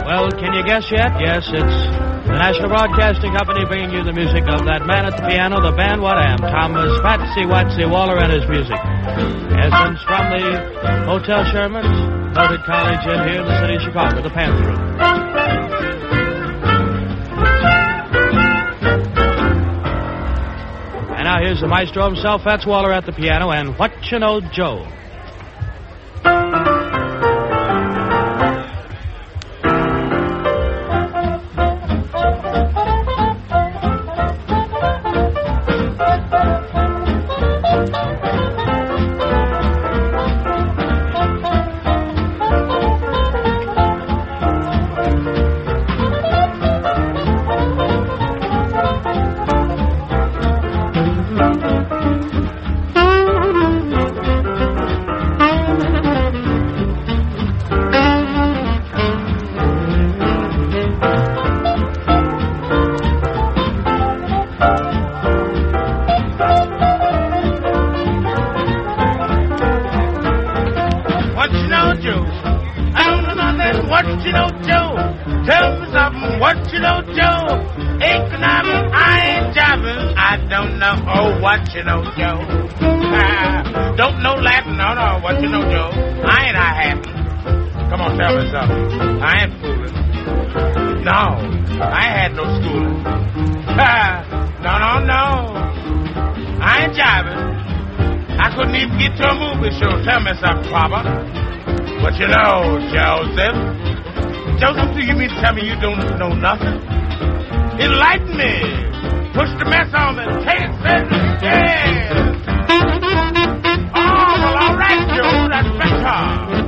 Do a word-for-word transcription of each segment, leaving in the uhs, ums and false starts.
Well, can you guess yet? Yes, it's the National Broadcasting Company bringing you the music of that man at the piano, the band What Am, Thomas Patsy Watsy Waller and his music. Essence from the Hotel Sherman's, noted college in here in the city of Chicago, the Panther Room. And now here's the maestro himself, Fats Waller at the piano, and What You Know, Joe. What you know, Joe? Uh, don't know Latin, no, no. What you know, Joe? I ain't I happy. Come on, tell me something. I ain't fooling. No, I ain't had no schooling. Uh, no, no, no. I ain't jiving. I couldn't even get to a movie show. Tell me something, Papa. What you know, Joseph? Joseph, do you mean to tell me you don't know nothing? Enlighten me. Push the mess on me. Take it seriously. Yeah. Oh, well, all right, Joe. That's better.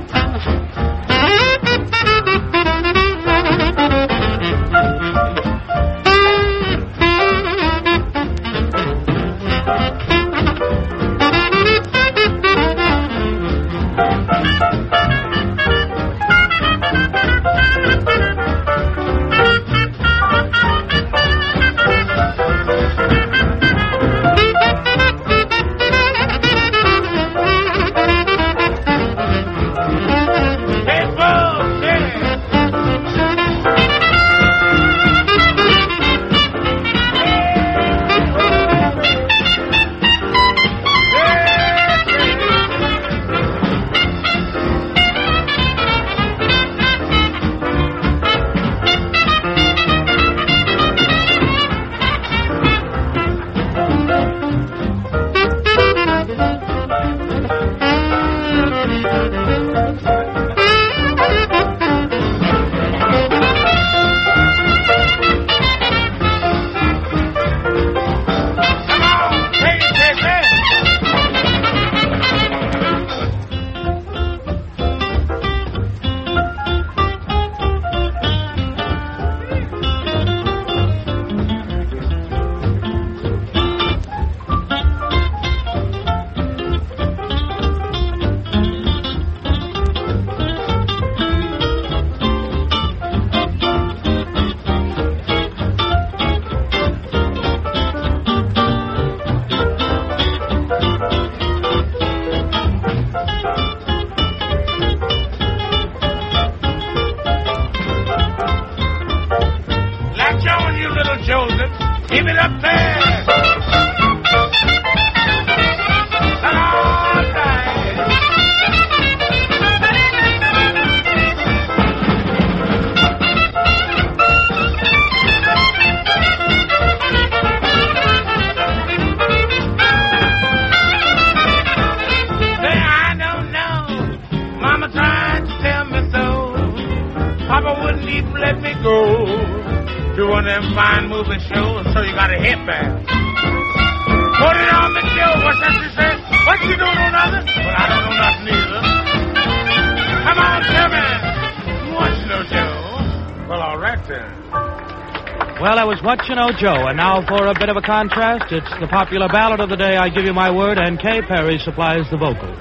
What You Know, Joe. And now for a bit of a contrast, it's the popular ballad of the day, I Give You My Word, and Kay Perry supplies the vocals.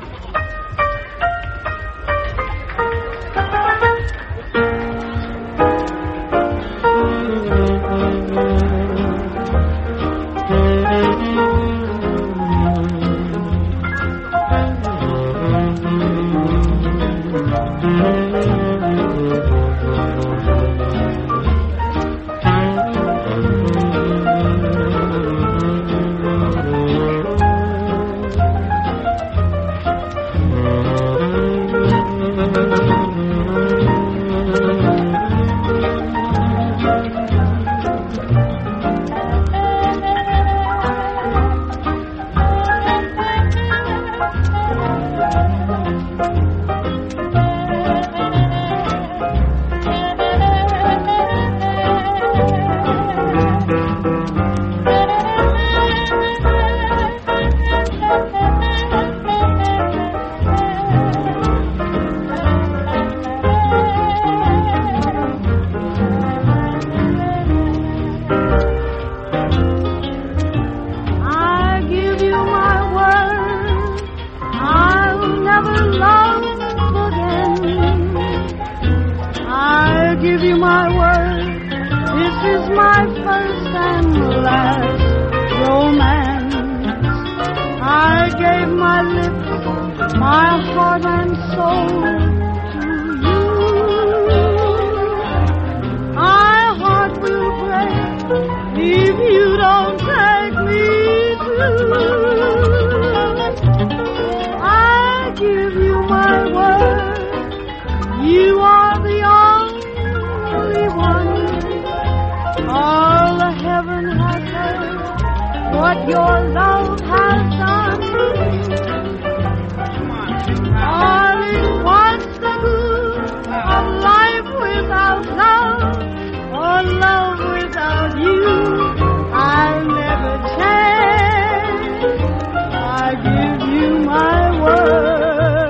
I give you my word, this is my first and last romance. I gave my lips, my heart and soul to you. My heart will break if you don't take me too. I give you my word, you are the only one. All of heaven has heard what your love has done. Darling, what's the good of life without love, or love without you? I'll never change. I give you my word.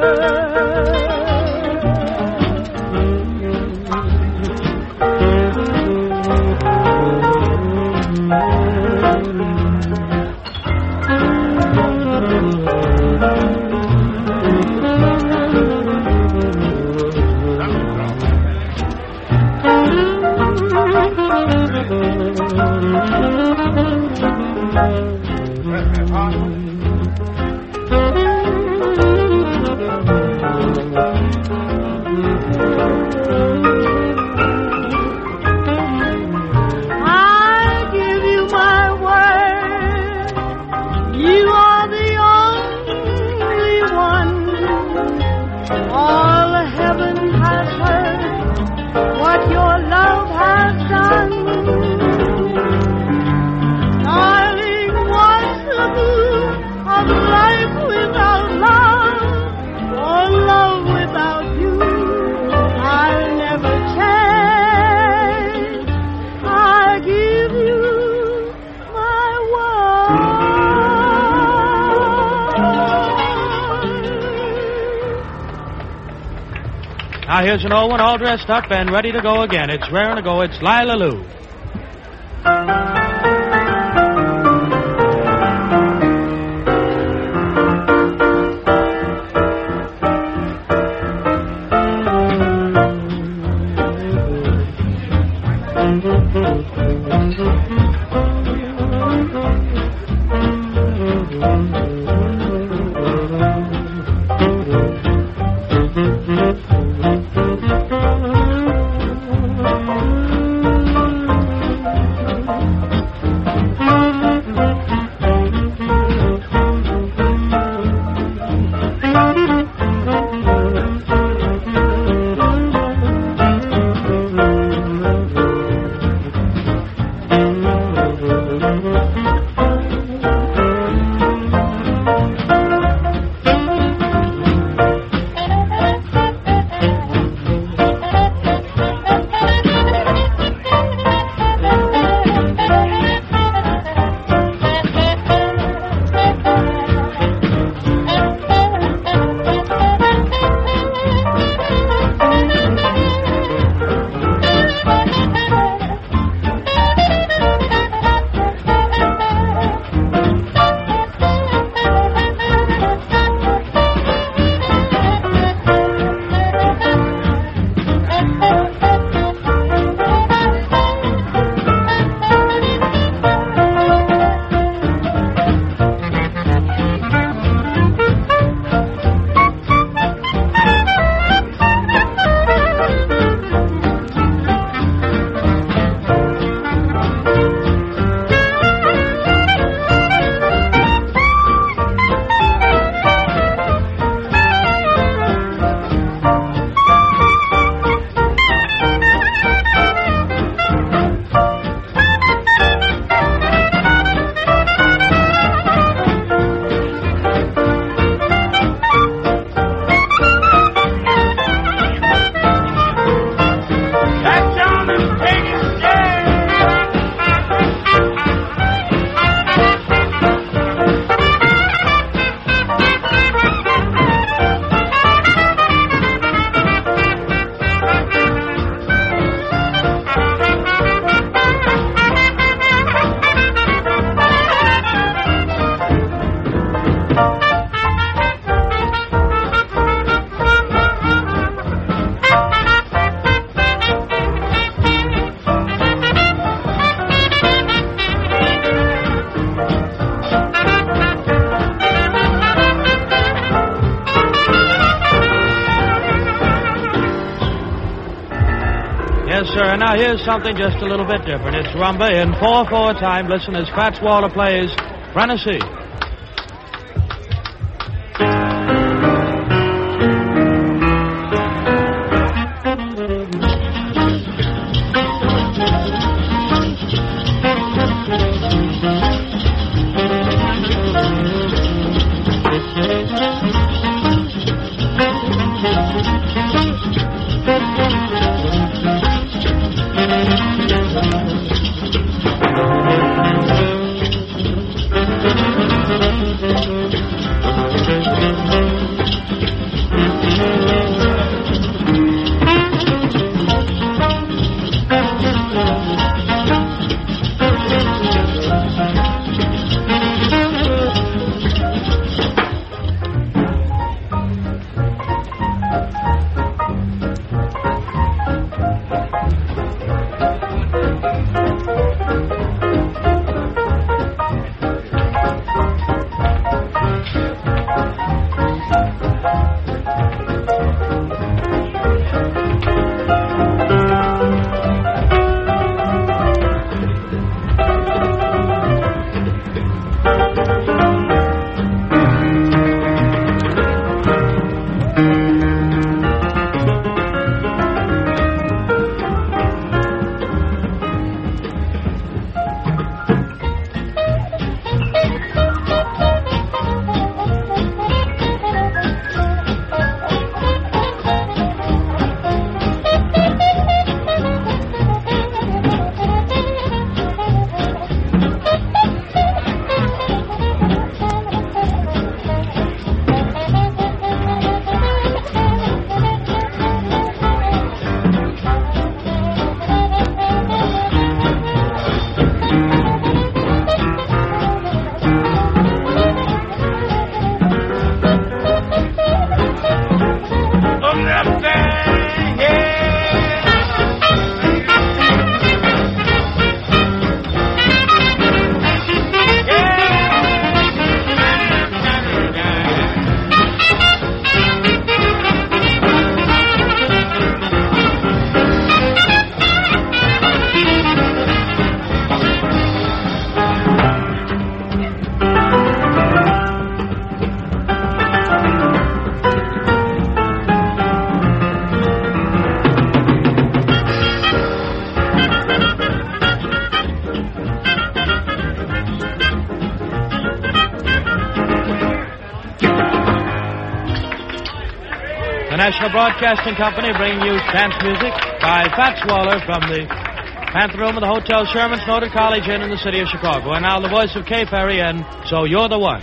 Now here's an old one all dressed up and ready to go again. It's raring to go. It's Lila Lou. Thank you. And now here's something just a little bit different. It's rumba in four four time. Listen as Fats Waller plays Tennessee. National Broadcasting Company bringing you dance music by Fats Waller from the Panther Room of the Hotel Sherman's Noted College Inn in the city of Chicago. And now the voice of Kay Perry and So You're the One.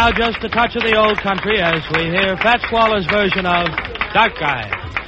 Now just a touch of the old country as we hear Fats Waller's version of Dark Eyes.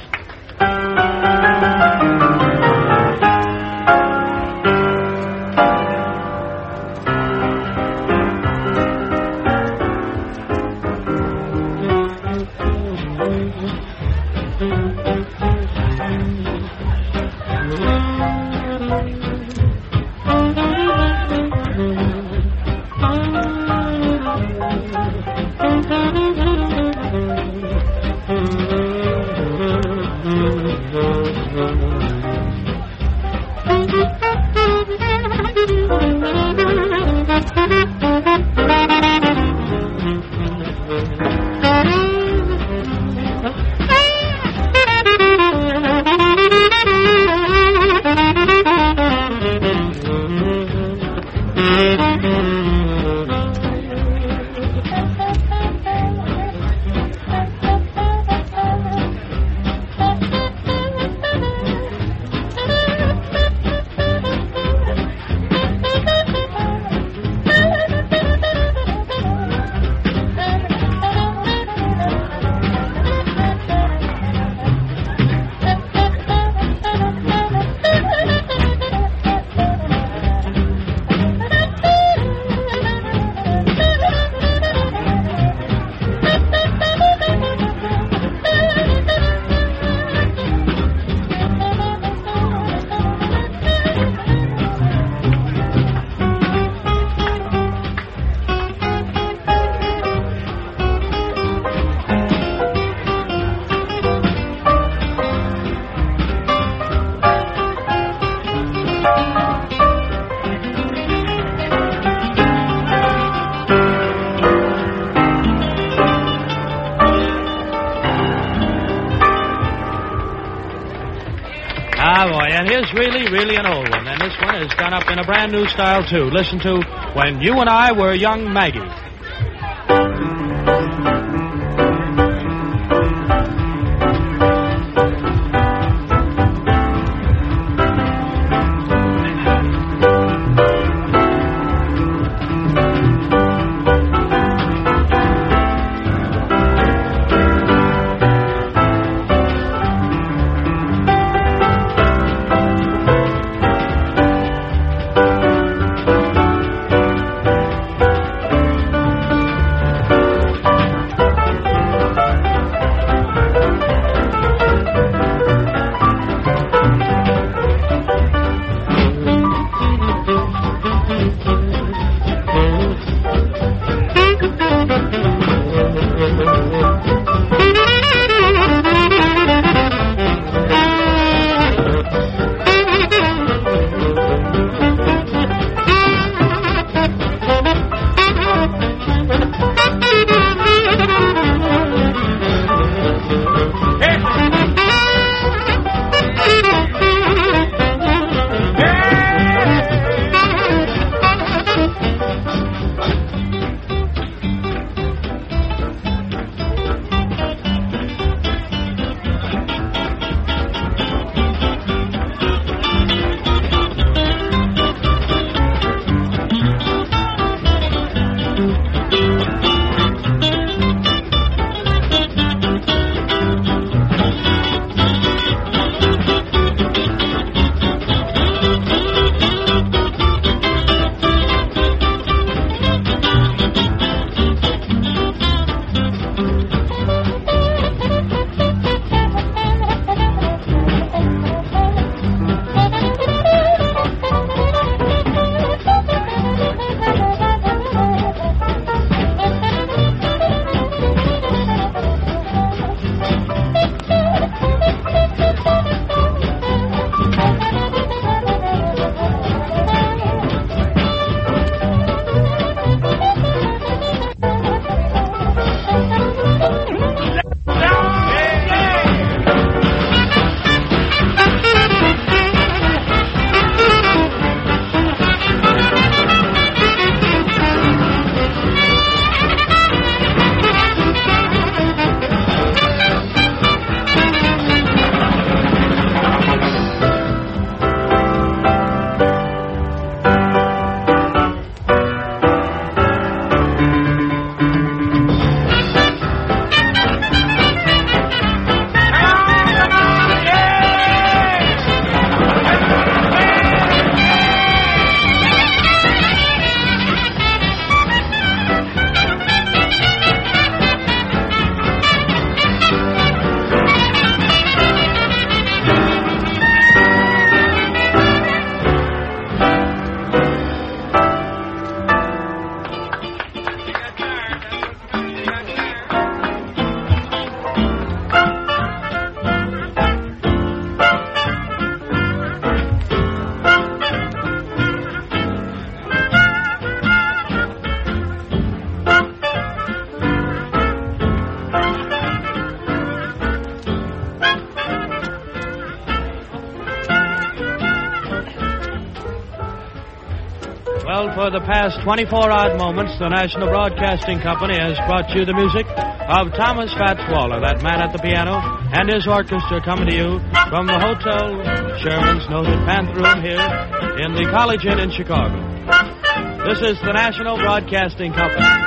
And here's really, really an old one. And this one is done up in a brand new style, too. Listen to When You and I Were Young Maggie. for the past twenty-four odd moments, the National Broadcasting Company has brought you the music of Thomas Fats Waller, that man at the piano, and his orchestra, coming to you from the Hotel Sherman's noted Panther Room here in the College Inn in Chicago. This is the National Broadcasting Company.